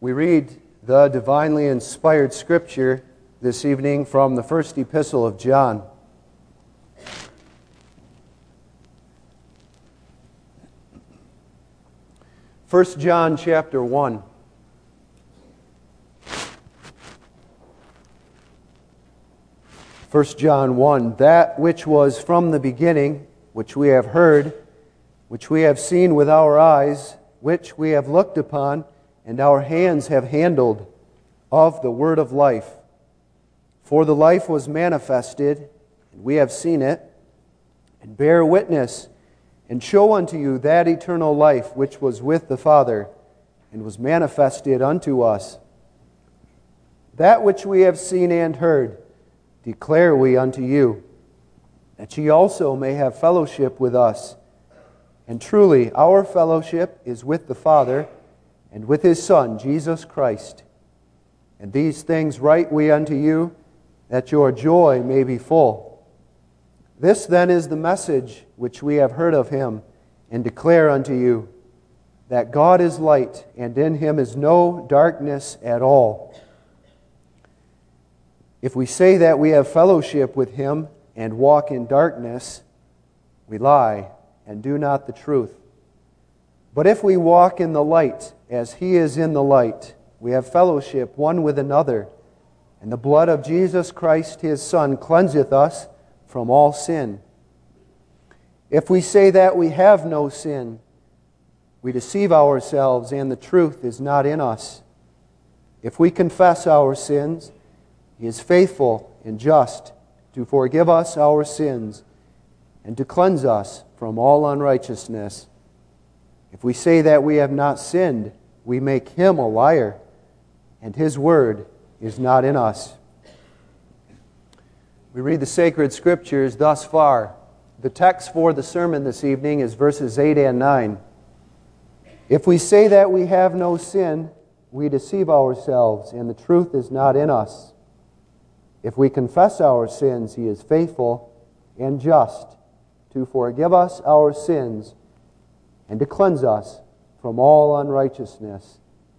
We read the divinely inspired scripture this evening from the first epistle of John. First John chapter 1. First John 1, that which was from the beginning, which we have heard, which we have seen with our eyes, which we have looked upon, and our hands have handled, of the word of life. For the life was manifested, and we have seen it, and bear witness, and show unto you that eternal life which was with the Father, and was manifested unto us. That which we have seen and heard, declare we unto you, that ye also may have fellowship with us. And truly, our fellowship is with the Father, and with His Son, Jesus Christ. And these things write we unto you, that your joy may be full. This then is the message which we have heard of Him, and declare unto you, that God is light, and in Him is no darkness at all. If we say that we have fellowship with Him, and walk in darkness, we lie, and do not the truth. But if we walk in the light, as He is in the light, we have fellowship one with another, and the blood of Jesus Christ His Son cleanseth us from all sin. If we say that we have no sin, we deceive ourselves, and the truth is not in us. If we confess our sins, He is faithful and just to forgive us our sins and to cleanse us from all unrighteousness. If we say that we have not sinned, we make Him a liar, and His word is not in us. We read the sacred scriptures thus far. The text for the sermon this evening is verses 8 and 9. If we say that we have no sin, we deceive ourselves, and the truth is not in us. If we confess our sins, He is faithful and just to forgive us our sins and to cleanse us from all unrighteousness.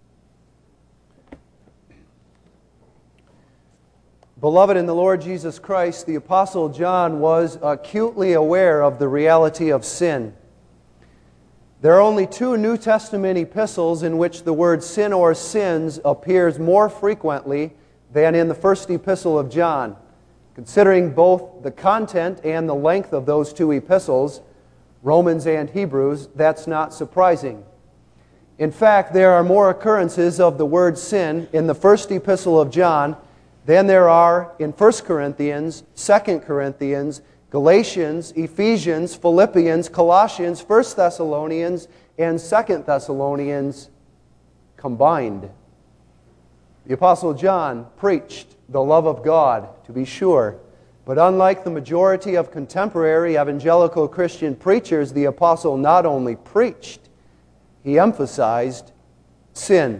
Beloved in the Lord Jesus Christ, the Apostle John was acutely aware of the reality of sin. There are only two New Testament epistles in which the word sin or sins appears more frequently than in the first epistle of John. Considering both the content and the length of those two epistles, Romans and Hebrews, that's not surprising. In fact, there are more occurrences of the word sin in the first epistle of John than there are in 1 Corinthians, 2 Corinthians, Galatians, Ephesians, Philippians, Colossians, 1 Thessalonians, and 2 Thessalonians combined. The Apostle John preached the love of God, to be sure, but unlike the majority of contemporary evangelical Christian preachers, the Apostle not only preached, he emphasized sin.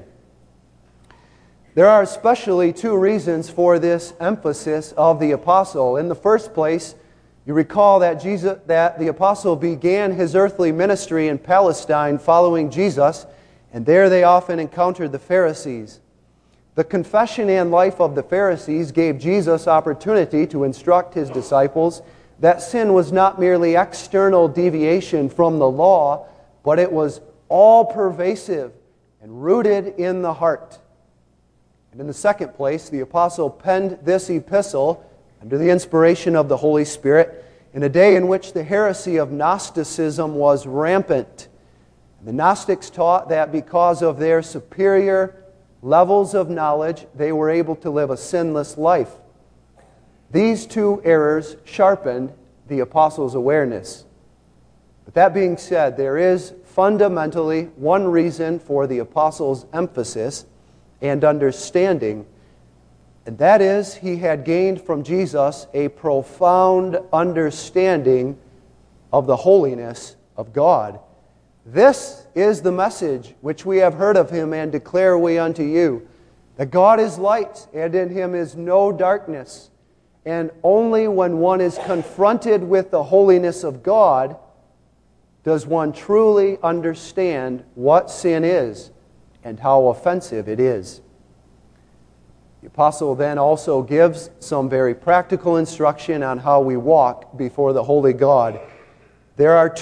There are especially two reasons for this emphasis of the Apostle. In the first place, you recall that the Apostle began his earthly ministry in Palestine following Jesus, and there they often encountered the Pharisees. The confession and life of the Pharisees gave Jesus opportunity to instruct His disciples that sin was not merely external deviation from the law, but it was all-pervasive and rooted in the heart. And in the second place, the Apostle penned this epistle under the inspiration of the Holy Spirit in a day in which the heresy of Gnosticism was rampant. The Gnostics taught that because of their superior levels of knowledge, they were able to live a sinless life. These two errors sharpened the Apostle's awareness. But that being said, there is fundamentally one reason for the Apostle's emphasis and understanding, and that is he had gained from Jesus a profound understanding of the holiness of God. This is the message which we have heard of Him and declare we unto you, that God is light, and in Him is no darkness. And only when one is confronted with the holiness of God does one truly understand what sin is and how offensive it is. The apostle then also gives some very practical instruction on how we walk before the holy God. There are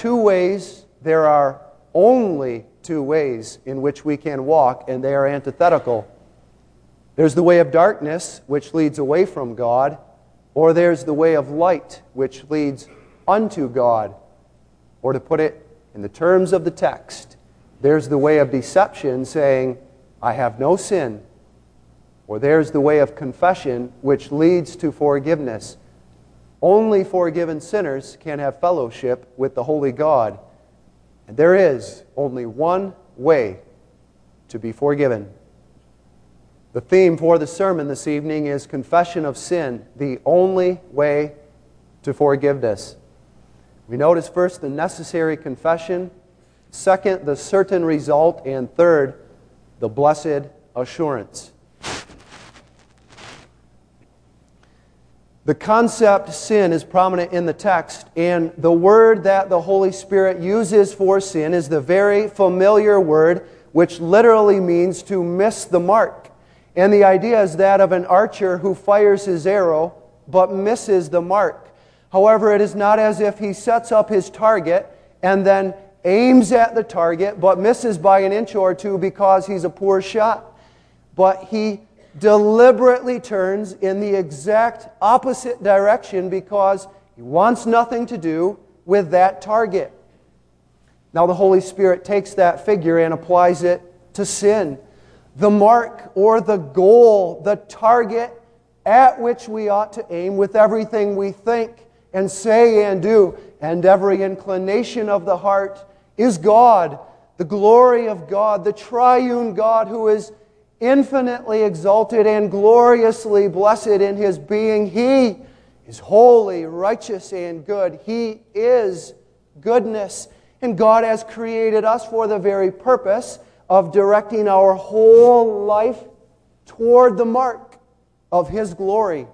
only two ways in which we can walk, and they are antithetical. There's the way of darkness, which leads away from God, or there's the way of light, which leads unto God. Or to put it in the terms of the text, there's the way of deception, saying, I have no sin. Or there's the way of confession, which leads to forgiveness. Only forgiven sinners can have fellowship with the holy God. And there is only one way to be forgiven. The theme for the sermon this evening is confession of sin, the only way to forgiveness. We notice first the necessary confession, second, the certain result, and third, the blessed assurance. The concept sin is prominent in the text, and the word that the Holy Spirit uses for sin is the very familiar word which literally means to miss the mark. And the idea is that of an archer who fires his arrow but misses the mark. However, it is not as if he sets up his target and then aims at the target but misses by an inch or two because he's a poor shot. But he deliberately turns in the exact opposite direction because he wants nothing to do with that target. Now the Holy Spirit takes that figure and applies it to sin. The mark or the goal, the target at which we ought to aim with everything we think and say and do, and every inclination of the heart, is God, the glory of God, the triune God who is infinitely exalted and gloriously blessed in His being. He is holy, righteous, and good. He is goodness. And God has created us for the very purpose of directing our whole life toward the mark of His glory.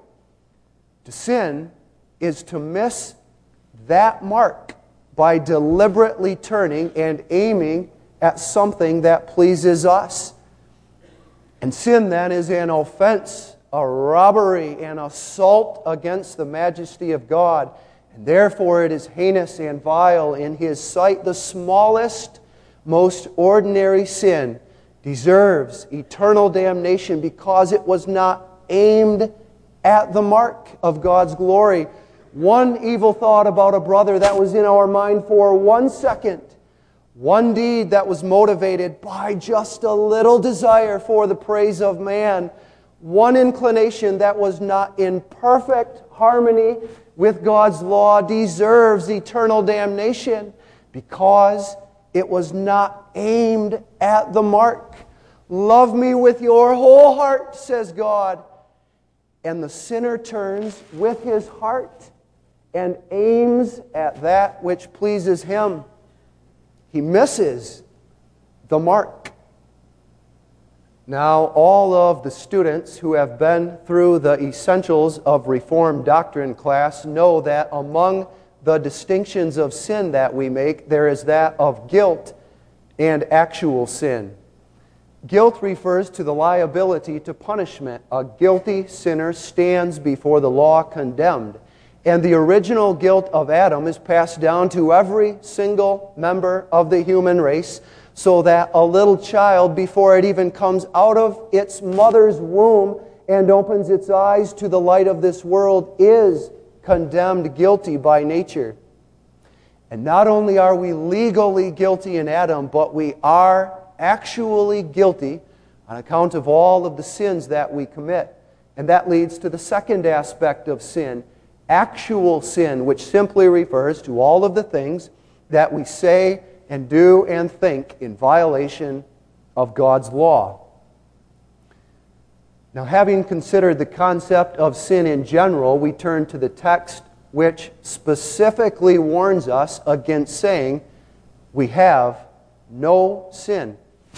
To sin is to miss that mark by deliberately turning and aiming at something that pleases us. And sin then is an offense, a robbery, an assault against the majesty of God. And therefore it is heinous and vile in His sight. The smallest, most ordinary sin deserves eternal damnation because it was not aimed at the mark of God's glory. One evil thought about a brother that was in our mind for 1 second, one deed that was motivated by just a little desire for the praise of man, one inclination that was not in perfect harmony with God's law deserves eternal damnation because it was not aimed at the mark. Love me with your whole heart, says God. And the sinner turns with his heart and aims at that which pleases him. He misses the mark. Now, all of the students who have been through the Essentials of Reformed Doctrine class know that among the distinctions of sin that we make, there is that of guilt and actual sin. Guilt refers to the liability to punishment. A guilty sinner stands before the law condemned. And the original guilt of Adam is passed down to every single member of the human race, so that a little child, before it even comes out of its mother's womb and opens its eyes to the light of this world, is condemned guilty by nature. And not only are we legally guilty in Adam, but we are actually guilty on account of all of the sins that we commit. And that leads to the second aspect of sin, actual sin, which simply refers to all of the things that we say and do and think in violation of God's law. Now, having considered the concept of sin in general, we turn to the text which specifically warns us against saying we have no sin.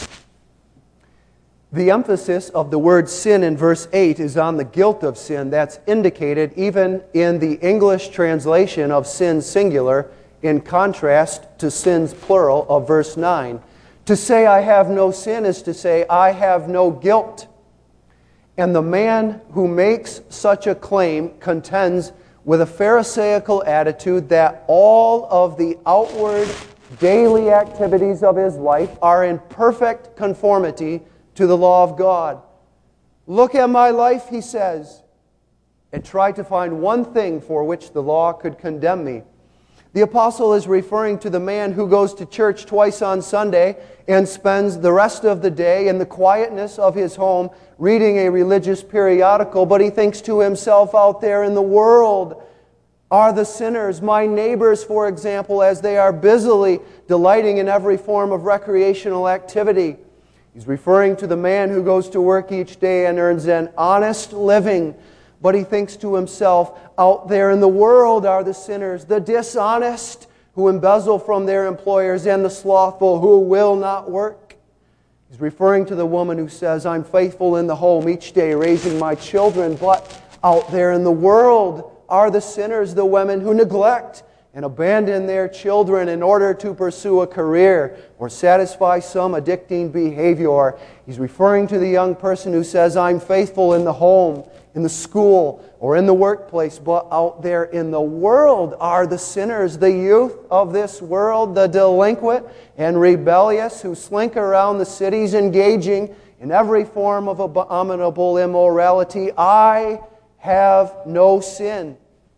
The emphasis of the word sin in verse 8 is on the guilt of sin. That's indicated even in the English translation of sin singular, in contrast to sins plural of verse 9. To say I have no sin is to say I have no guilt. And the man who makes such a claim contends with a Pharisaical attitude that all of the outward daily activities of his life are in perfect conformity to the law of God. Look at my life, he says, and try to find one thing for which the law could condemn me. The apostle is referring to the man who goes to church twice on Sunday and spends the rest of the day in the quietness of his home reading a religious periodical, but he thinks to himself, out there in the world are the sinners, my neighbors, for example, as they are busily delighting in every form of recreational activity. He's referring to the man who goes to work each day and earns an honest living, but he thinks to himself, out there in the world are the sinners, the dishonest who embezzle from their employers, and the slothful who will not work. He's referring to the woman who says, I'm faithful in the home each day raising my children, but out there in the world are the sinners, the women who neglect and abandon their children in order to pursue a career or satisfy some addicting behavior. He's referring to the young person who says, I'm faithful in the home, in the school, or in the workplace, but out there in the world are the sinners, the youth of this world, the delinquent and rebellious who slink around the cities engaging in every form of abominable immorality. I have no sin.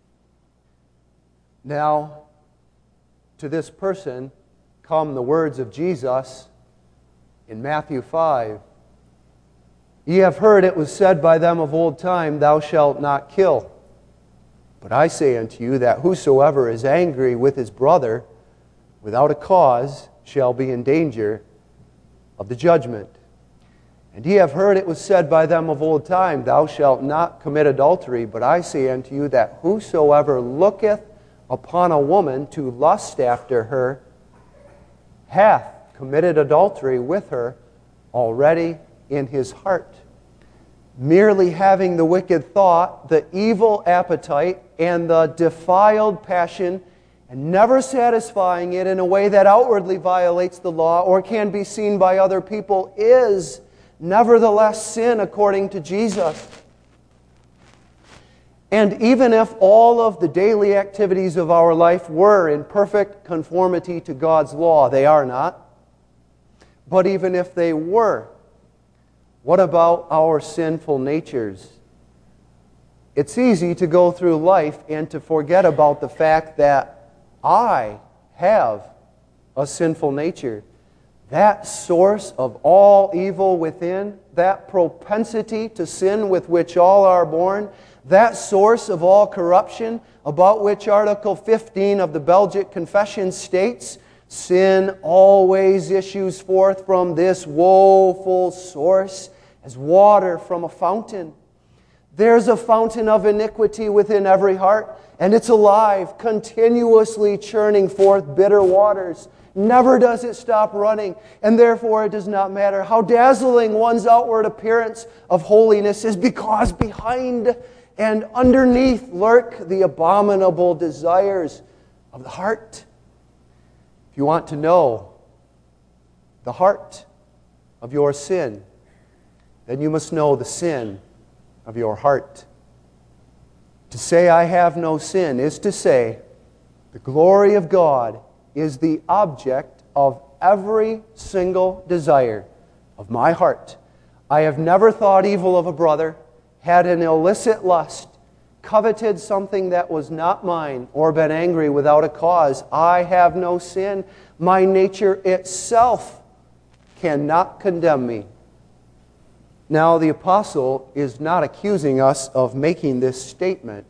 Now, to this person come the words of Jesus in Matthew 5. Ye have heard it was said by them of old time, Thou shalt not kill. But I say unto you that whosoever is angry with his brother without a cause shall be in danger of the judgment. And ye have heard it was said by them of old time, Thou shalt not commit adultery. But I say unto you that whosoever looketh upon a woman to lust after her hath committed adultery with her already in his heart. Merely having the wicked thought, the evil appetite, and the defiled passion, and never satisfying it in a way that outwardly violates the law or can be seen by other people, is nevertheless sin according to Jesus. And even if all of the daily activities of our life were in perfect conformity to God's law, they are not. But even if they were, what about our sinful natures? It's easy to go through life and to forget about the fact that I have a sinful nature. That source of all evil within, that propensity to sin with which all are born, that source of all corruption about which Article 15 of the Belgic Confession states, sin always issues forth from this woeful source as water from a fountain. There's a fountain of iniquity within every heart, and it's alive, continuously churning forth bitter waters. Never does it stop running, and therefore it does not matter how dazzling one's outward appearance of holiness is, because behind and underneath lurk the abominable desires of the heart. If you want to know the heart of your sin, then you must know the sin of your heart. To say I have no sin is to say the glory of God is the object of every single desire of my heart. I have never thought evil of a brother, had an illicit lust, coveted something that was not mine, or been angry without a cause. I have no sin. My nature itself cannot condemn me. Now, the apostle is not accusing us of making this statement,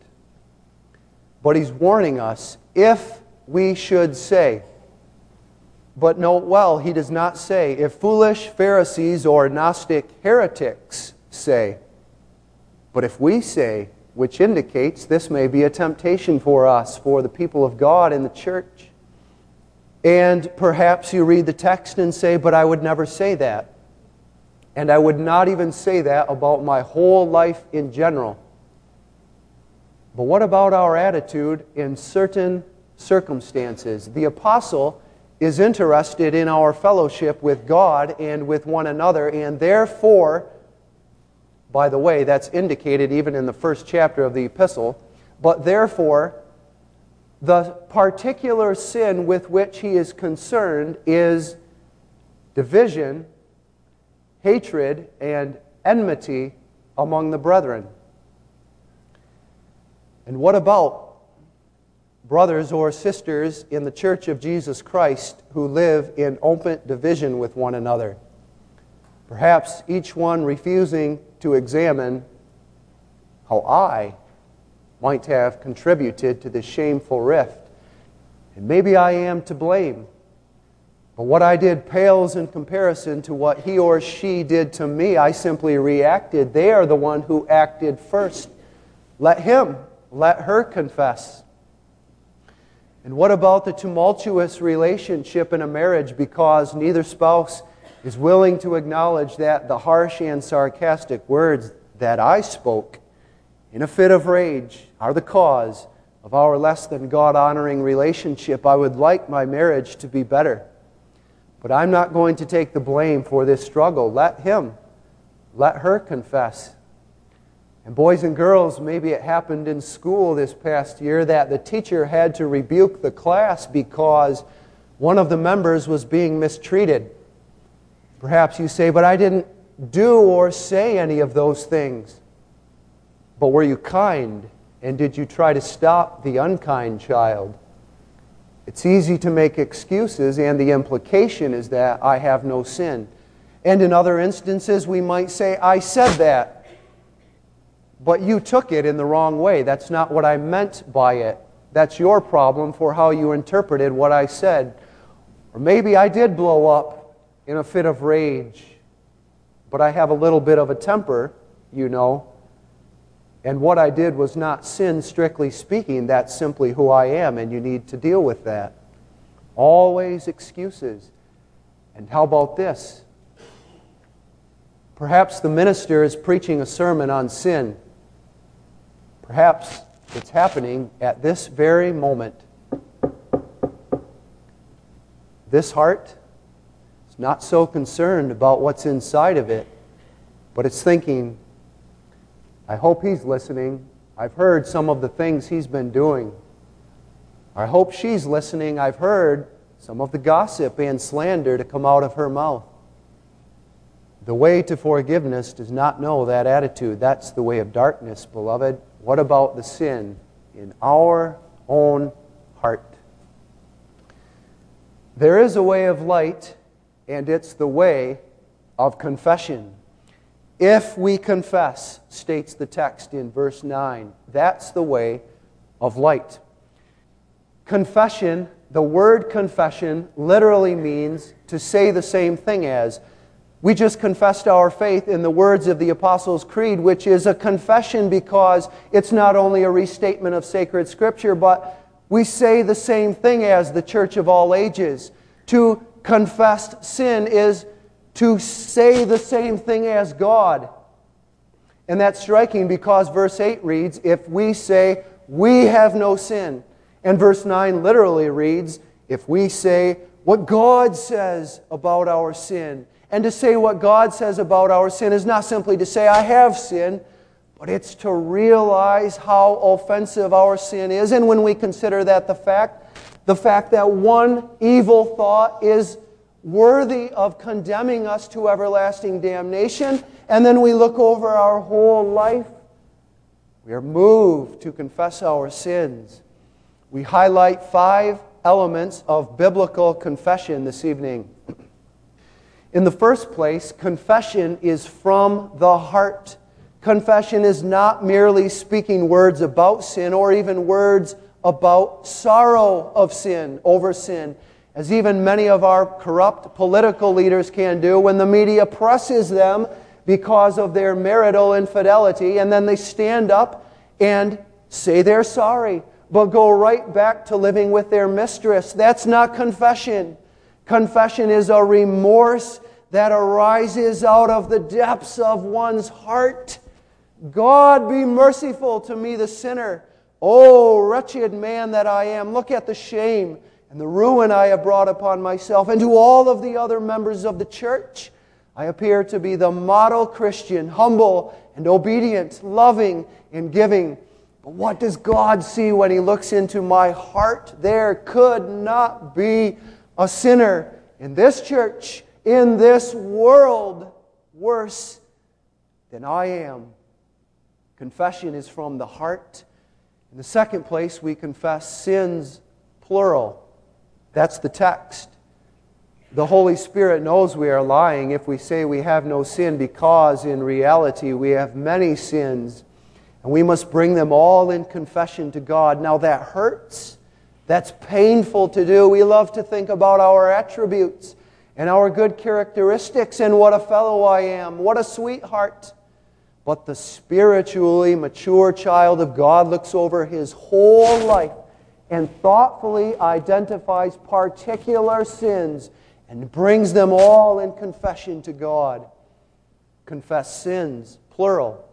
but he's warning us if we should say. But note well, he does not say if foolish Pharisees or Gnostic heretics say. But if we say, which indicates this may be a temptation for us, for the people of God in the church. And perhaps you read the text and say, but I would never say that. And I would not even say that about my whole life in general. But what about our attitude in certain circumstances? The apostle is interested in our fellowship with God and with one another, and therefore, by the way, that's indicated even in the first chapter of the epistle, but therefore, the particular sin with which he is concerned is division, hatred, and enmity among the brethren. And what about brothers or sisters in the Church of Jesus Christ who live in open division with one another? Perhaps each one refusing to examine how I might have contributed to this shameful rift. And maybe I am to blame. But what I did pales in comparison to what he or she did to me. I simply reacted. They are the one who acted first. Let him, let her confess. And what about the tumultuous relationship in a marriage because neither spouse is willing to acknowledge that the harsh and sarcastic words that I spoke in a fit of rage are the cause of our less than God-honoring relationship? I would like my marriage to be better. But I'm not going to take the blame for this struggle. Let him, let her confess. And boys and girls, maybe it happened in school this past year that the teacher had to rebuke the class because one of the members was being mistreated. Perhaps you say, but I didn't do or say any of those things. But were you kind? And did you try to stop the unkind child? It's easy to make excuses, and the implication is that I have no sin. And in other instances, we might say, I said that, but you took it in the wrong way. That's not what I meant by it. That's your problem for how you interpreted what I said. Or maybe I did blow up in a fit of rage, but I have a little bit of a temper, you know. And what I did was not sin, strictly speaking. That's simply who I am, and you need to deal with that. Always excuses. And how about this? Perhaps the minister is preaching a sermon on sin. Perhaps it's happening at this very moment. This heart is not so concerned about what's inside of it, but it's thinking, I hope he's listening. I've heard some of the things he's been doing. I hope she's listening. I've heard some of the gossip and slander to come out of her mouth. The way to forgiveness does not know that attitude. That's the way of darkness, beloved. What about the sin in our own heart? There is a way of light, and it's the way of confession. If we confess, states the text in verse 9, that's the way of light. Confession, the word confession, literally means to say the same thing as. We just confessed our faith in the words of the Apostles' Creed, which is a confession because it's not only a restatement of sacred Scripture, but we say the same thing as the Church of all ages. To confess sin is to say the same thing as God. And that's striking because verse 8 reads, if we say we have no sin. And verse 9 literally reads, if we say what God says about our sin. And to say what God says about our sin is not simply to say I have sin, but it's to realize how offensive our sin is. And when we consider that the fact that one evil thought is worthy of condemning us to everlasting damnation, and then we look over our whole life, we are moved to confess our sins. We highlight 5 elements of biblical confession this evening. In the first place, confession is from the heart. Confession is not merely speaking words about sin or even words about sorrow of sin, over sin, as even many of our corrupt political leaders can do when the media presses them because of their marital infidelity, and then they stand up and say they're sorry, but go right back to living with their mistress. That's not confession. Confession is a remorse that arises out of the depths of one's heart. God, be merciful to me, the sinner. Oh, wretched man that I am. Look at the shame and the ruin I have brought upon myself and to all of the other members of the church. I appear to be the model Christian, humble and obedient, loving and giving. But what does God see when He looks into my heart? There could not be a sinner in this church, in this world, worse than I am. Confession is from the heart. In the second place, we confess sins, plural. That's the text. The Holy Spirit knows we are lying if we say we have no sin, because in reality we have many sins, and we must bring them all in confession to God. Now that hurts. That's painful to do. We love to think about our attributes and our good characteristics and what a fellow I am, what a sweetheart. But the spiritually mature child of God looks over his whole life and thoughtfully identifies particular sins and brings them all in confession to God. Confess sins, plural.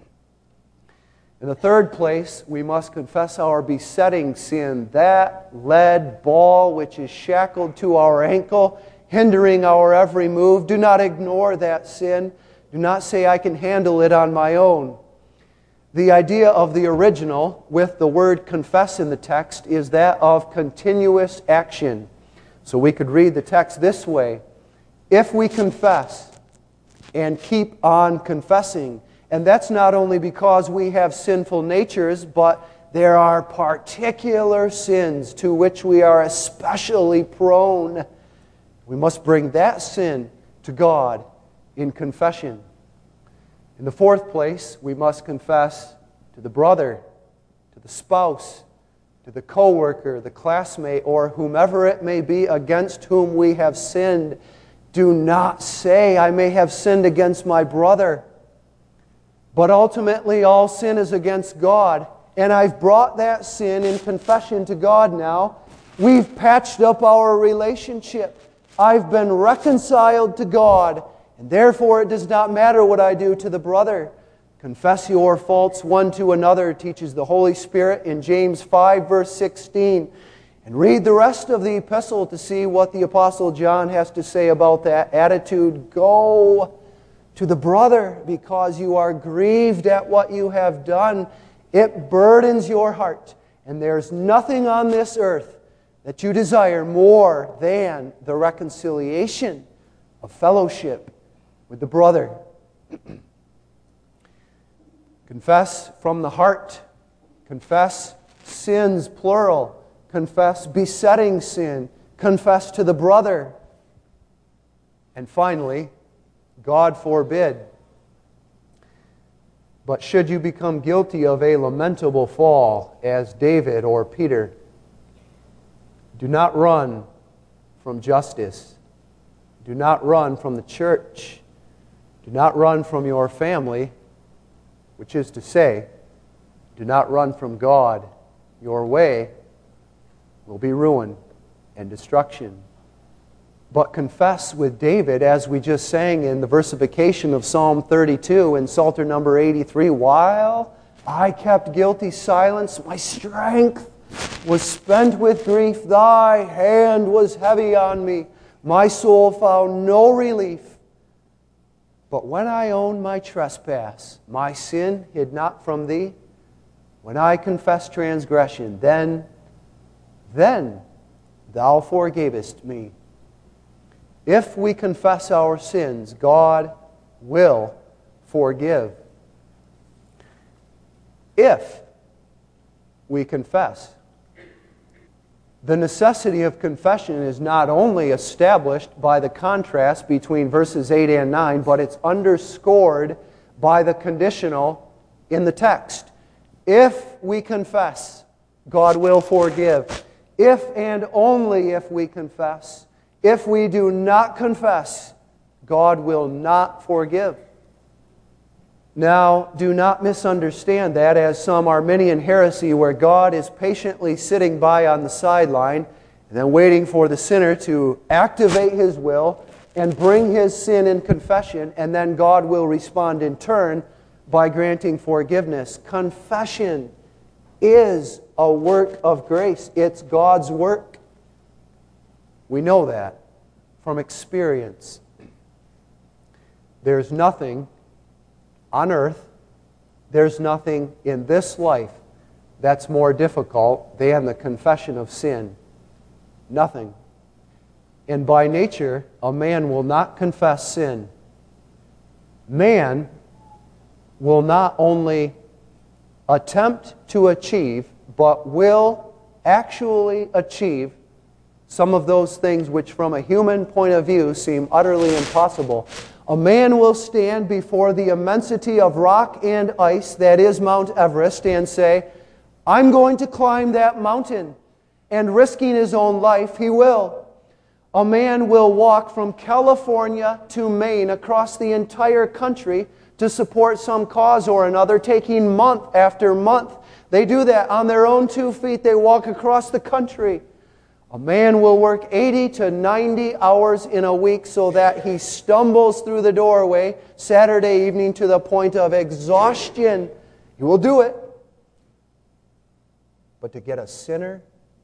In the third place, we must confess our besetting sin, that lead ball which is shackled to our ankle, hindering our every move. Do not ignore that sin. Do not say, I can handle it on my own. The idea of the original with the word confess in the text is that of continuous action. So we could read the text this way: if we confess and keep on confessing, and that's not only because we have sinful natures, but there are particular sins to which we are especially prone. We must bring that sin to God in confession. In the fourth place, we must confess to the brother, to the spouse, to the co-worker, the classmate, or whomever it may be against whom we have sinned. Do not say, I may have sinned against my brother. But ultimately, all sin is against God. And I've brought that sin in confession to God now. We've patched up our relationship. I've been reconciled to God. And therefore, it does not matter what I do to the brother. Confess your faults one to another, teaches the Holy Spirit in James 5, verse 16. And read the rest of the epistle to see what the Apostle John has to say about that attitude. Go to the brother because you are grieved at what you have done. It burdens your heart. And there's nothing on this earth that you desire more than the reconciliation of fellowship with the brother. Confess from the heart. Confess sins, plural. Confess besetting sin. Confess to the brother. And finally, God forbid, but should you become guilty of a lamentable fall, as David or Peter, do not run from justice. Do not run from the church. Do not run from your family, which is to say, do not run from God. Your way will be ruin and destruction. But confess with David, as we just sang in the versification of Psalm 32 and Psalter number 83, while I kept guilty silence, my strength was spent with grief, thy hand was heavy on me, my soul found no relief. But when I owned my trespass, my sin hid not from thee. When I confessed transgression, then thou forgavest me. If we confess our sins, God will forgive. If we confess. The necessity of confession is not only established by the contrast between verses 8 and 9, but it's underscored by the conditional in the text. If we confess, God will forgive. If and only if we confess. If we do not confess, God will not forgive. Now, do not misunderstand that as some Arminian heresy where God is patiently sitting by on the sideline and then waiting for the sinner to activate his will and bring his sin in confession, and then God will respond in turn by granting forgiveness. Confession is a work of grace. It's God's work. We know that from experience. There's nothing on earth, there's nothing in this life that's more difficult than the confession of sin. Nothing. And by nature, a man will not confess sin. Man will not only attempt to achieve, but will actually achieve some of those things which from a human point of view seem utterly impossible. A man will stand before the immensity of rock and ice that is Mount Everest and say, I'm going to climb that mountain. And risking his own life, he will. A man will walk from California to Maine across the entire country to support some cause or another, taking month after month. They do that on their own 2 feet. They walk across the country. A man will work 80 to 90 hours in a week so that he stumbles through the doorway Saturday evening to the point of exhaustion. He will do it. But to get a sinner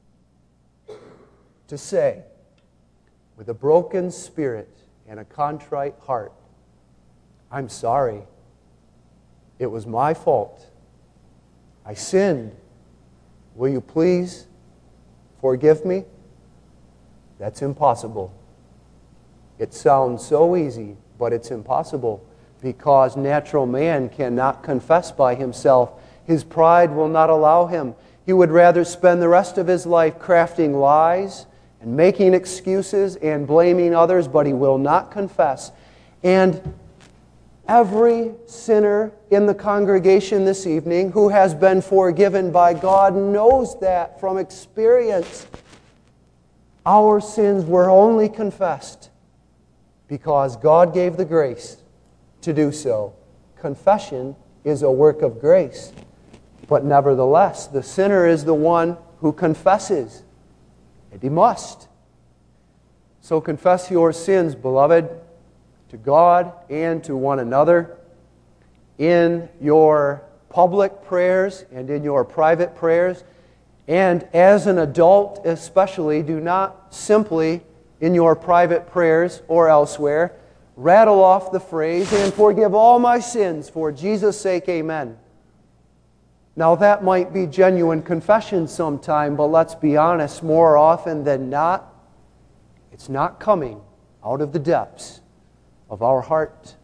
to say, with a broken spirit and a contrite heart, I'm sorry. It was my fault. I sinned. Will you please forgive me? That's impossible. It sounds so easy, but it's impossible because natural man cannot confess by himself. His pride will not allow him. He would rather spend the rest of his life crafting lies and making excuses and blaming others, but he will not confess. And every sinner in the congregation this evening who has been forgiven by God knows that from experience. Our sins were only confessed because God gave the grace to do so. Confession is a work of grace. But nevertheless, the sinner is the one who confesses. And he must. So confess your sins, beloved, to God and to one another in your public prayers and in your private prayers. And as an adult especially, do not simply in your private prayers or elsewhere rattle off the phrase, and forgive all my sins for Jesus' sake, amen. Now that might be genuine confession sometime, but let's be honest, more often than not, it's not coming out of the depths of our heart.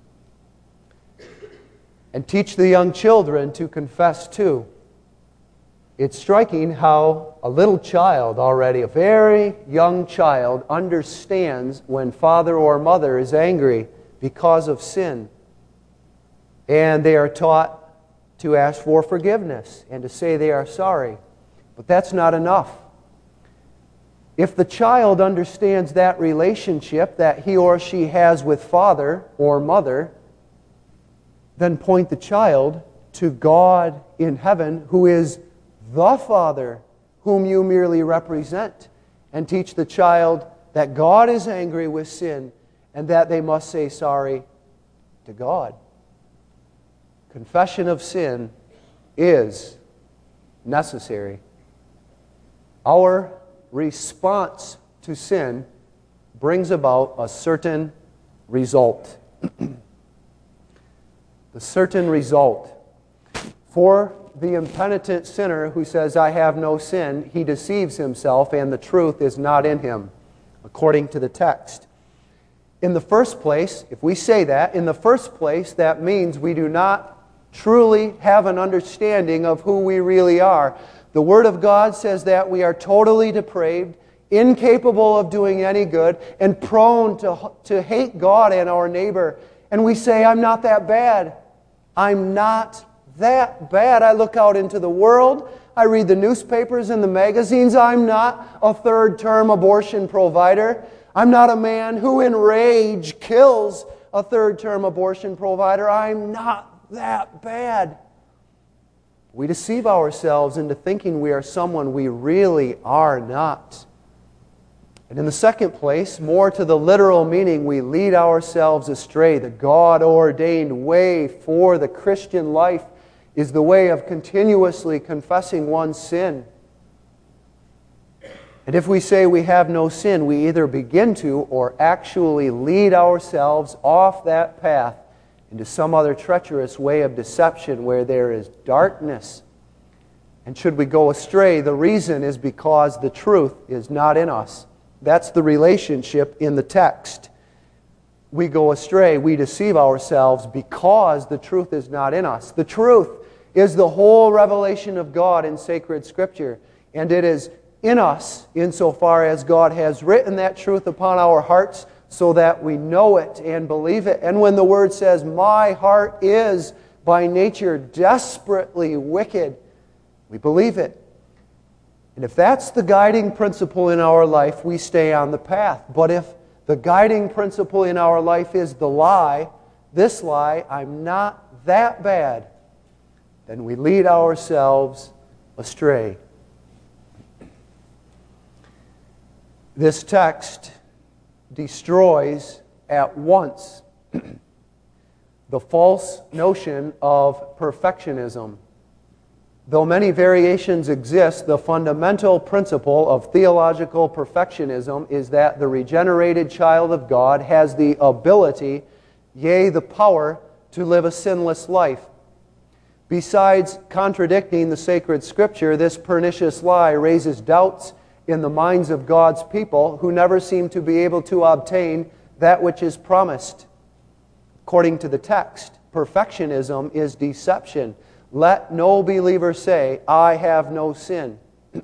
And teach the young children to confess too. It's striking how a little child already, a very young child, understands when father or mother is angry because of sin. And they are taught to ask for forgiveness and to say they are sorry. But that's not enough. If the child understands that relationship that he or she has with father or mother, then point the child to God in heaven, who is the Father whom you merely represent, and teach the child that God is angry with sin and that they must say sorry to God. Confession of sin is necessary. Our response to sin brings about a certain result. The certain result. For the impenitent sinner who says, I have no sin, he deceives himself and the truth is not in him, according to the text. In the first place, if we say that, in the first place, that means we do not truly have an understanding of who we really are. The Word of God says that we are totally depraved, incapable of doing any good, and prone to hate God and our neighbor. And we say, I'm not that bad. I'm not that bad. I look out into the world. I read the newspapers and the magazines. I'm not a third-term abortion provider. I'm not a man who in rage kills a third-term abortion provider. I'm not that bad. We deceive ourselves into thinking we are someone we really are not. And in the second place, more to the literal meaning, we lead ourselves astray. The God-ordained way for the Christian life is the way of continuously confessing one's sin. And if we say we have no sin, we either begin to or actually lead ourselves off that path into some other treacherous way of deception where there is darkness. And should we go astray, the reason is because the truth is not in us. That's the relationship in the text. We go astray, we deceive ourselves because the truth is not in us. The truth is the whole revelation of God in sacred Scripture, and it is in us insofar as God has written that truth upon our hearts so that we know it and believe it. And when the Word says, "My heart is by nature desperately wicked," we believe it. And if that's the guiding principle in our life, we stay on the path. But if the guiding principle in our life is the lie, this lie, "I'm not that bad," then we lead ourselves astray. This text destroys at once the false notion of perfectionism. Though many variations exist, the fundamental principle of theological perfectionism is that the regenerated child of God has the ability, yea, the power, to live a sinless life. Besides contradicting the sacred Scripture, this pernicious lie raises doubts in the minds of God's people who never seem to be able to obtain that which is promised. According to the text, perfectionism is deception. Let no believer say, "I have no sin."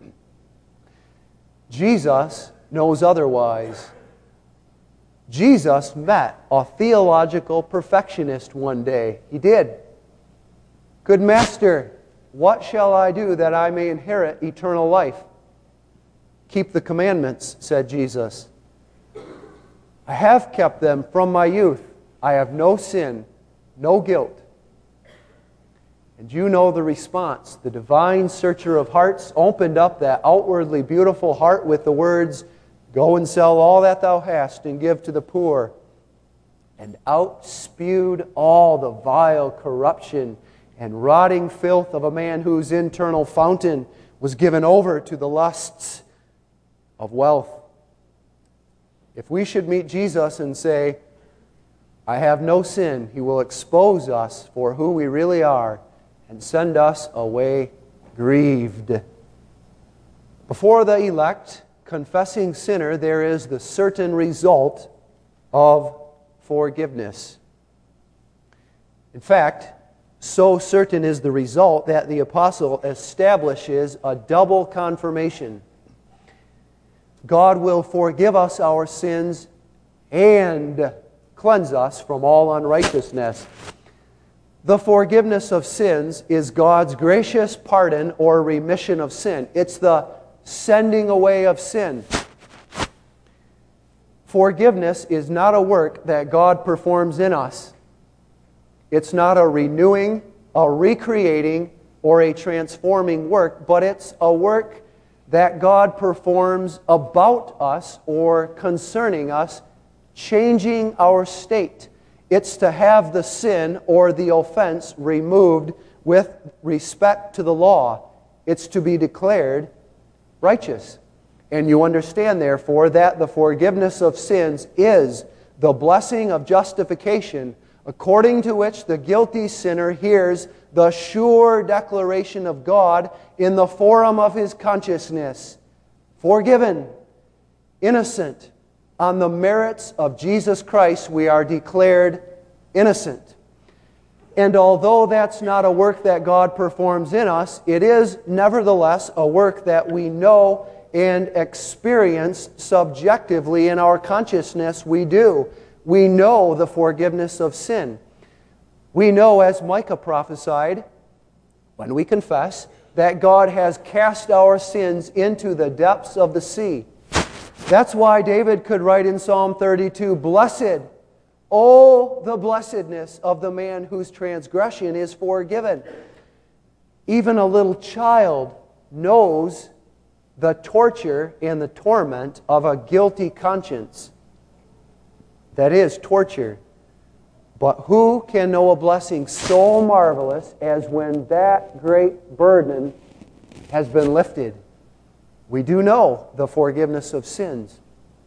Jesus knows otherwise. Jesus met a theological perfectionist one day. He did. "Good Master, what shall I do that I may inherit eternal life?" "Keep the commandments," said Jesus. "I have kept them from my youth. I have no sin, no guilt." And you know the response. The divine searcher of hearts opened up that outwardly beautiful heart with the words, "Go and sell all that thou hast and give to the poor." And out spewed all the vile corruption and rotting filth of a man whose internal fountain was given over to the lusts of wealth. If we should meet Jesus and say, "I have no sin," He will expose us for who we really are and send us away grieved. Before the elect, confessing sinner, there is the certain result of forgiveness. In fact, so certain is the result that the apostle establishes a double confirmation. God will forgive us our sins and cleanse us from all unrighteousness. The forgiveness of sins is God's gracious pardon or remission of sin. It's the sending away of sin. Forgiveness is not a work that God performs in us. It's not a renewing, a recreating, or a transforming work, but it's a work that God performs about us or concerning us, changing our state. It's to have the sin or the offense removed with respect to the law. It's to be declared righteous. And you understand, therefore, that the forgiveness of sins is the blessing of justification, according to which the guilty sinner hears the sure declaration of God in the forum of his consciousness. Forgiven, innocent. On the merits of Jesus Christ, we are declared innocent. And although that's not a work that God performs in us, it is nevertheless a work that we know and experience subjectively in our consciousness. We do. We know the forgiveness of sin. We know, as Micah prophesied, when we confess, that God has cast our sins into the depths of the sea. That's why David could write in Psalm 32, "Blessed, oh, the blessedness of the man whose transgression is forgiven." Even a little child knows the torture and the torment of a guilty conscience. That is torture. But who can know a blessing so marvelous as when that great burden has been lifted? We do know the forgiveness of sins.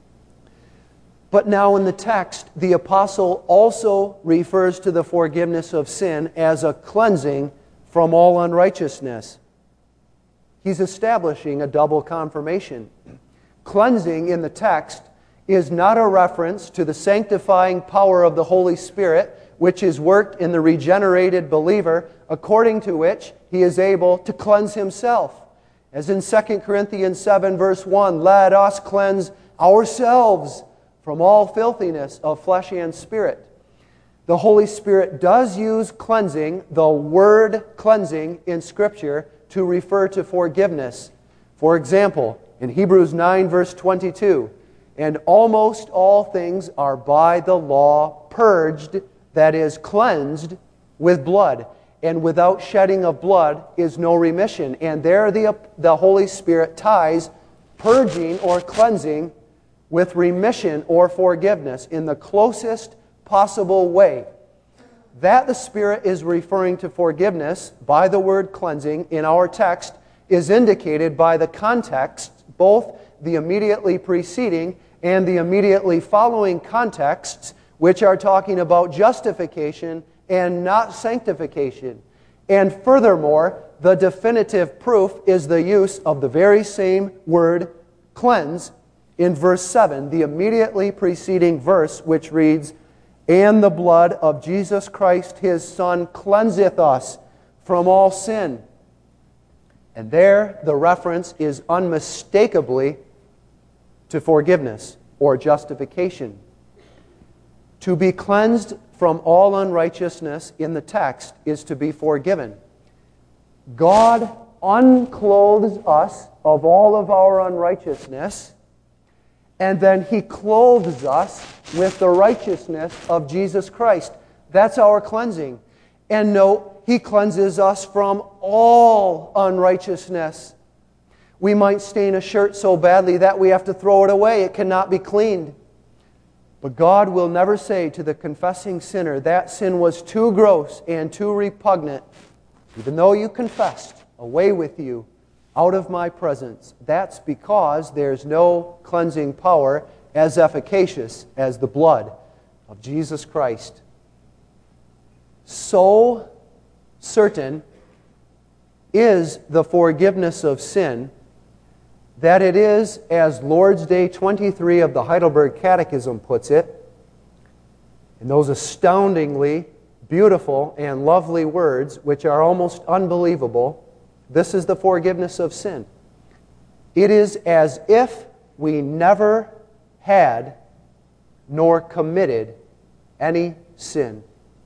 But now in the text, the apostle also refers to the forgiveness of sin as a cleansing from all unrighteousness. He's establishing a double confirmation. Cleansing in the text is not a reference to the sanctifying power of the Holy Spirit, which is worked in the regenerated believer, according to which he is able to cleanse himself. As in 2 Corinthians 7, verse 1, let us cleanse ourselves from all filthiness of flesh and spirit. The Holy Spirit does use cleansing, the word cleansing in Scripture, to refer to forgiveness. For example, in Hebrews 9, verse 22, and almost all things are by the law purged, that is, cleansed with blood. And without shedding of blood is no remission. And there the Holy Spirit ties purging or cleansing with remission or forgiveness in the closest possible way. That the Spirit is referring to forgiveness by the word cleansing in our text is indicated by the context, both the immediately preceding and the immediately following contexts, which are talking about justification and not sanctification. And furthermore, the definitive proof is the use of the very same word, cleanse, in verse 7, the immediately preceding verse, which reads, and the blood of Jesus Christ his Son cleanseth us from all sin. And there the reference is unmistakably to forgiveness or justification. To be cleansed from all unrighteousness in the text is to be forgiven. God unclothes us of all of our unrighteousness, and then He clothes us with the righteousness of Jesus Christ. That's our cleansing. And note, He cleanses us from all unrighteousness. We might stain a shirt so badly that we have to throw it away. It cannot be cleaned. But God will never say to the confessing sinner, that sin was too gross and too repugnant. Even though you confessed, away with you, out of my presence. That's because there's no cleansing power as efficacious as the blood of Jesus Christ. So certain is the forgiveness of sin that it is, as Lord's Day 23 of the Heidelberg Catechism puts it, in those astoundingly beautiful and lovely words, which are almost unbelievable, this is the forgiveness of sin. It is as if we never had nor committed any sin.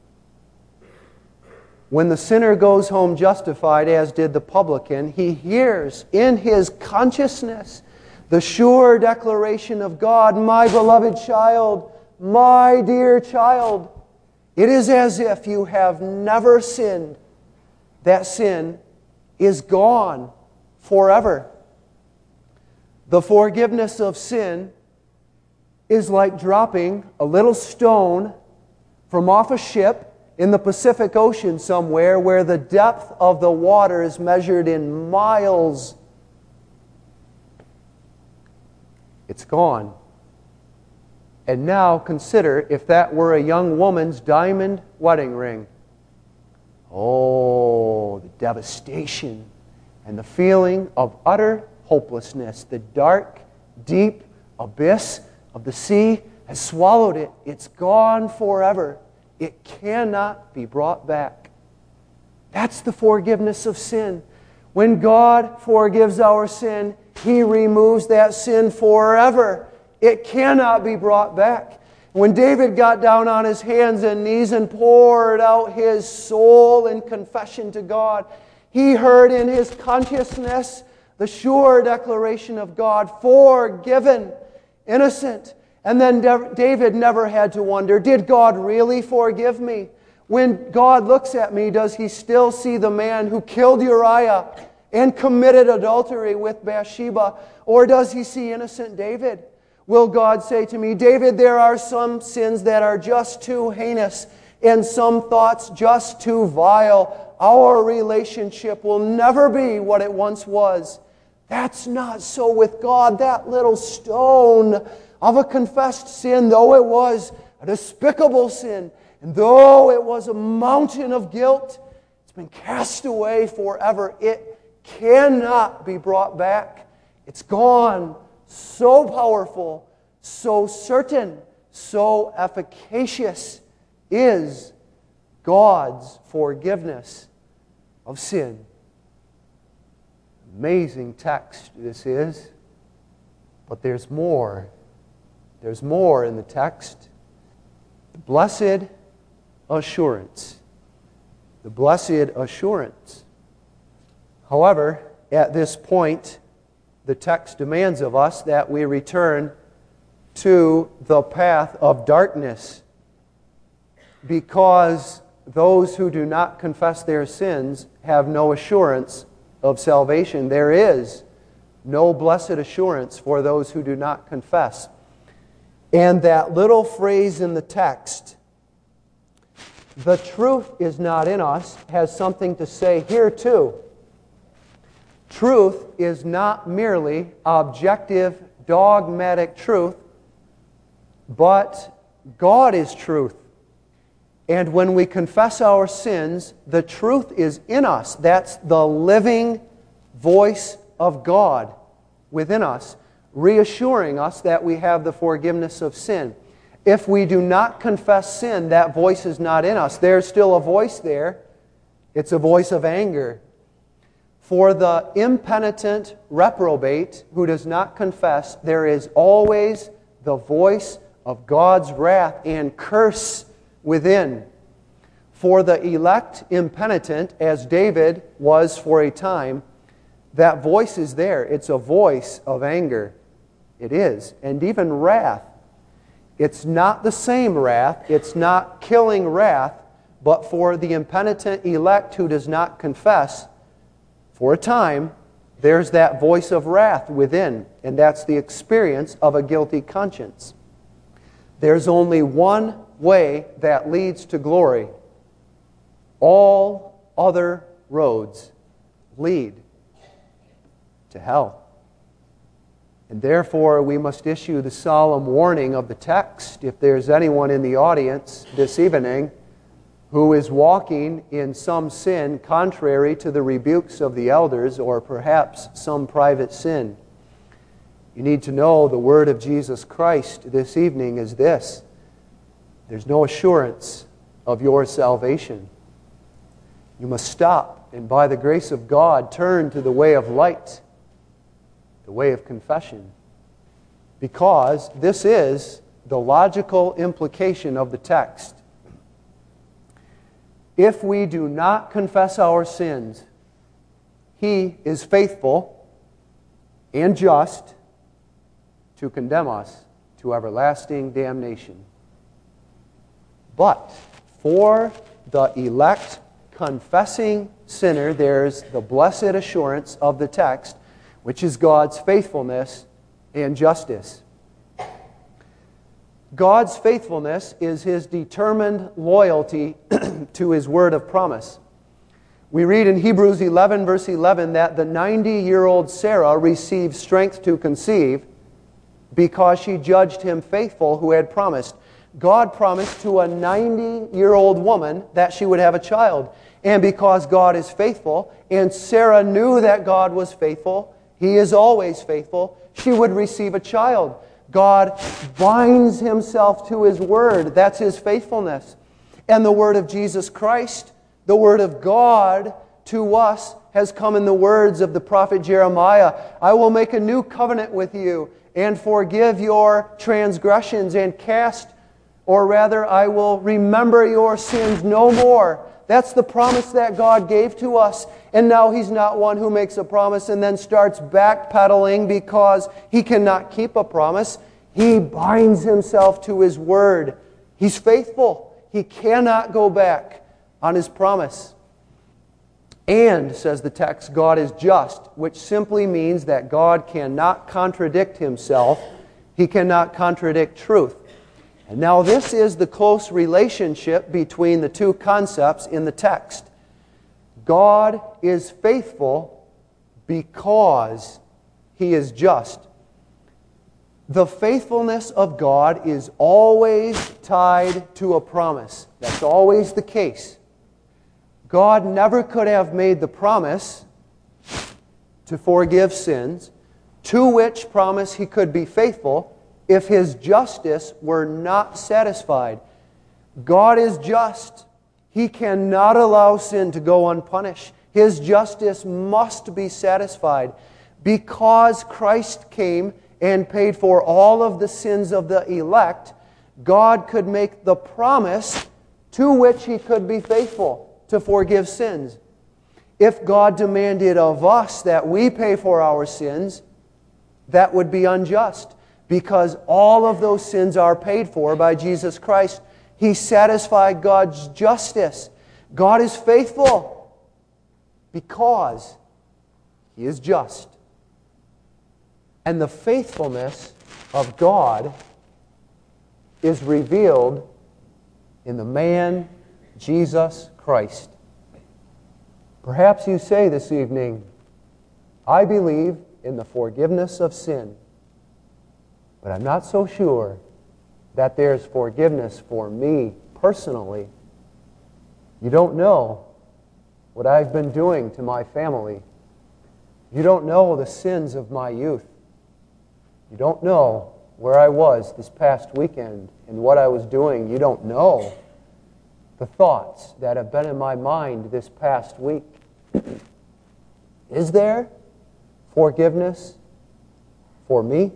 When the sinner goes home justified, as did the publican, he hears in his consciousness the sure declaration of God, my beloved child, my dear child. It is as if you have never sinned. That sin is gone forever. The forgiveness of sin is like dropping a little stone from off a ship in the Pacific Ocean somewhere where the depth of the water is measured in miles. It's gone. And now consider if that were a young woman's diamond wedding ring. Oh, the devastation and the feeling of utter hopelessness. The dark, deep abyss of the sea has swallowed it. It's gone forever. It cannot be brought back. That's the forgiveness of sin. When God forgives our sin, He removes that sin forever. It cannot be brought back. When David got down on his hands and knees and poured out his soul in confession to God, he heard in his consciousness the sure declaration of God, forgiven, innocent. And then David never had to wonder, did God really forgive me? When God looks at me, does He still see the man who killed Uriah and committed adultery with Bathsheba? Or does He see innocent David? Will God say to me, David, there are some sins that are just too heinous and some thoughts just too vile. Our relationship will never be what it once was. That's not so with God. That little stone of a confessed sin, though it was a despicable sin, and though it was a mountain of guilt, it's been cast away forever. It cannot be brought back. It's gone. So powerful, so certain, so efficacious is God's forgiveness of sin. Amazing text this is, but there's more. There's more in the text. The blessed assurance. The blessed assurance. However, at this point, the text demands of us that we return to the path of darkness, because those who do not confess their sins have no assurance of salvation. There is no blessed assurance for those who do not confess. And that little phrase in the text, "the truth is not in us," has something to say here too. Truth is not merely objective, dogmatic truth, but God is truth. And when we confess our sins, the truth is in us. That's the living voice of God within us, reassuring us that we have the forgiveness of sin. If we do not confess sin, that voice is not in us. There's still a voice there. It's a voice of anger. For the impenitent reprobate who does not confess, there is always the voice of God's wrath and curse within. For the elect impenitent, as David was for a time, that voice is there. It's a voice of anger. It is. And even wrath. It's not the same wrath. It's not killing wrath. But for the impenitent elect who does not confess, for a time, there's that voice of wrath within. And that's the experience of a guilty conscience. There's only one way that leads to glory. All other roads lead to hell. And therefore, we must issue the solemn warning of the text. If there's anyone in the audience this evening who is walking in some sin contrary to the rebukes of the elders, or perhaps some private sin, you need to know the word of Jesus Christ this evening is this: there's no assurance of your salvation. You must stop and, by the grace of God, turn to the way of light, the way of confession. Because this is the logical implication of the text. If we do not confess our sins, He is faithful and just to condemn us to everlasting damnation. But for the elect confessing sinner, there's the blessed assurance of the text, which is God's faithfulness and justice. God's faithfulness is His determined loyalty to His word of promise. We read in Hebrews 11, verse 11, that the 90-year-old Sarah received strength to conceive because she judged him faithful who had promised. God promised to a 90-year-old woman that she would have a child. And because God is faithful, and Sarah knew that God was faithful, He is always faithful, she would receive a child. God binds Himself to His word. That's His faithfulness. And the word of Jesus Christ, the word of God to us, has come in the words of the prophet Jeremiah. I will make a new covenant with you and forgive your transgressions and cast, or rather, I will remember your sins no more. That's the promise that God gave to us. And now He's not one who makes a promise and then starts backpedaling because He cannot keep a promise. He binds Himself to His word. He's faithful. He cannot go back on His promise. And, says the text, God is just, which simply means that God cannot contradict Himself. He cannot contradict truth. And now this is the close relationship between the two concepts in the text. God is faithful because He is just. The faithfulness of God is always tied to a promise. That's always the case. God never could have made the promise to forgive sins, to which promise He could be faithful, if His justice were not satisfied. God is just. He cannot allow sin to go unpunished. His justice must be satisfied. Because Christ came and paid for all of the sins of the elect, God could make the promise to which He could be faithful to forgive sins. If God demanded of us that we pay for our sins, that would be unjust, because all of those sins are paid for by Jesus Christ. He satisfied God's justice. God is faithful because He is just. And the faithfulness of God is revealed in the man Jesus Christ. Perhaps you say this evening, I believe in the forgiveness of sin, but I'm not so sure that there's forgiveness for me personally. You don't know what I've been doing to my family. You don't know the sins of my youth. You don't know where I was this past weekend and what I was doing. You don't know the thoughts that have been in my mind this past week. Is there forgiveness for me?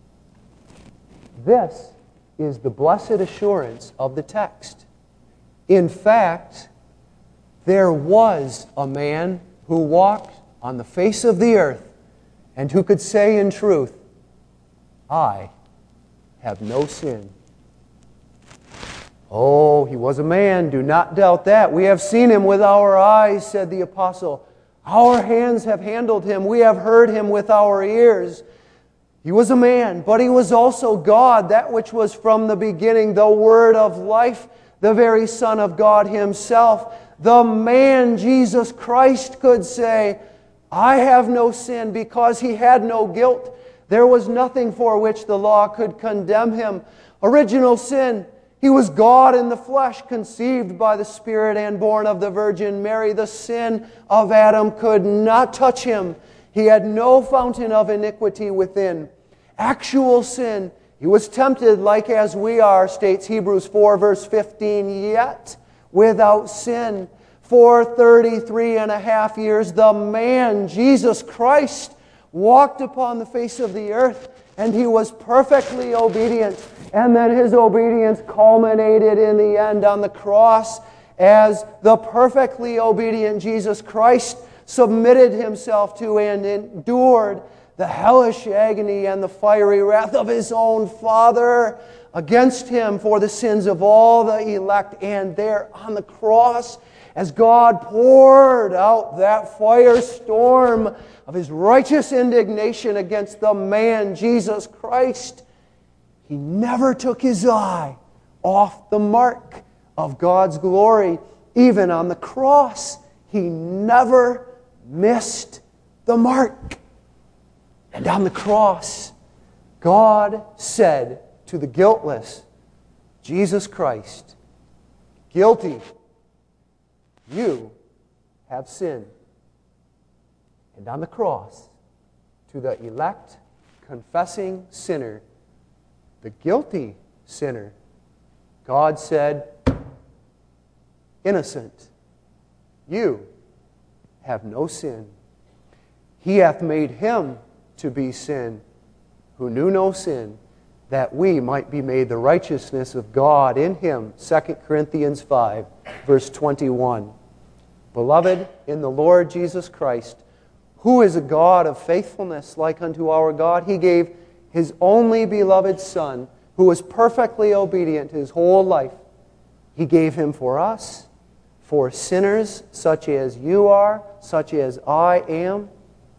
This is the blessed assurance of the text. In fact, there was a man who walked on the face of the earth and who could say in truth, I have no sin. Oh, he was a man, do not doubt that. We have seen him with our eyes, said the apostle. Our hands have handled him. We have heard him with our ears. He was a man, but he was also God, that which was from the beginning, the Word of life, the very Son of God Himself. The man, Jesus Christ, could say, I have no sin, because He had no guilt. There was nothing for which the law could condemn Him. Original sin. He was God in the flesh, conceived by the Spirit and born of the Virgin Mary. The sin of Adam could not touch Him. He had no fountain of iniquity within. Actual sin. He was tempted like as we are, states Hebrews 4 verse 15, yet without sin. For 33 and a half years, the man, Jesus Christ, walked upon the face of the earth, and He was perfectly obedient. And then His obedience culminated in the end on the cross, as the perfectly obedient Jesus Christ submitted Himself to and endured the hellish agony and the fiery wrath of His own Father against Him for the sins of all the elect. And there on the cross, as God poured out that firestorm of His righteous indignation against the man, Jesus Christ, He never took His eye off the mark of God's glory. Even on the cross, He never missed the mark. And on the cross, God said to the guiltless, Jesus Christ, guilty, you have sinned. And on the cross, to the elect, confessing sinner, the guilty sinner, God said, innocent, you have no sin. He hath made Him to be sin, who knew no sin, that we might be made the righteousness of God in Him. 2 Corinthians 5, verse 21. Beloved, in the Lord Jesus Christ, who is a God of faithfulness like unto our God, He gave His only beloved Son, who was perfectly obedient His whole life. He gave Him for us, for sinners such as you are, such as I am.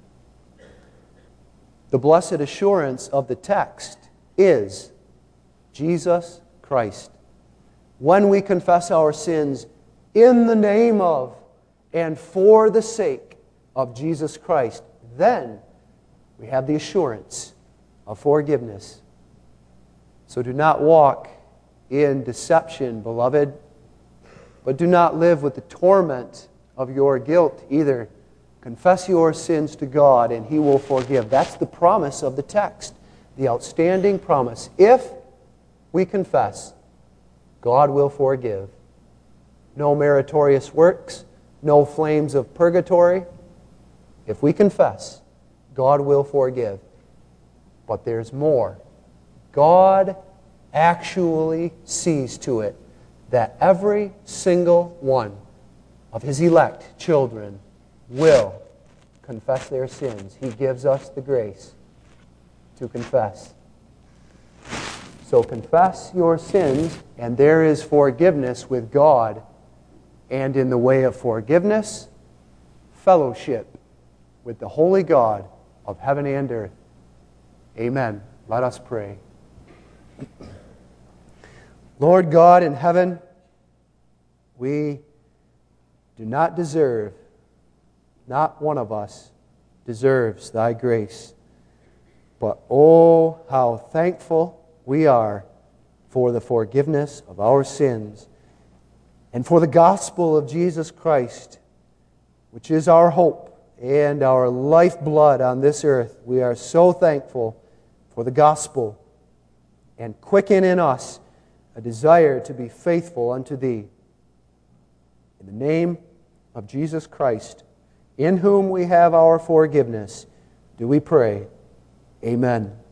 The blessed assurance of the text is Jesus Christ. When we confess our sins in the name of and for the sake of Jesus Christ, then We have the assurance of forgiveness. So do not walk in deception, beloved, but do not live with the torment of your guilt either. Confess your sins to God and He will forgive. That's the promise of the text, the outstanding promise. If we confess, God will forgive. No meritorious works, no flames of purgatory. If we confess, God will forgive. But there's more. God actually sees to it that every single one of His elect children will confess their sins. He gives us the grace to confess. So confess your sins, and there is forgiveness with God. And in the way of forgiveness, fellowship with the holy God of heaven and earth. Amen. Let us pray. Lord God in heaven, we do not deserve, not one of us deserves Thy grace. But oh, how thankful we are for the forgiveness of our sins and for the gospel of Jesus Christ, which is our hope and our lifeblood on this earth. We are so thankful for the gospel, and quicken in us a desire to be faithful unto Thee. In the name of Jesus Christ, in whom we have our forgiveness, do we pray. Amen.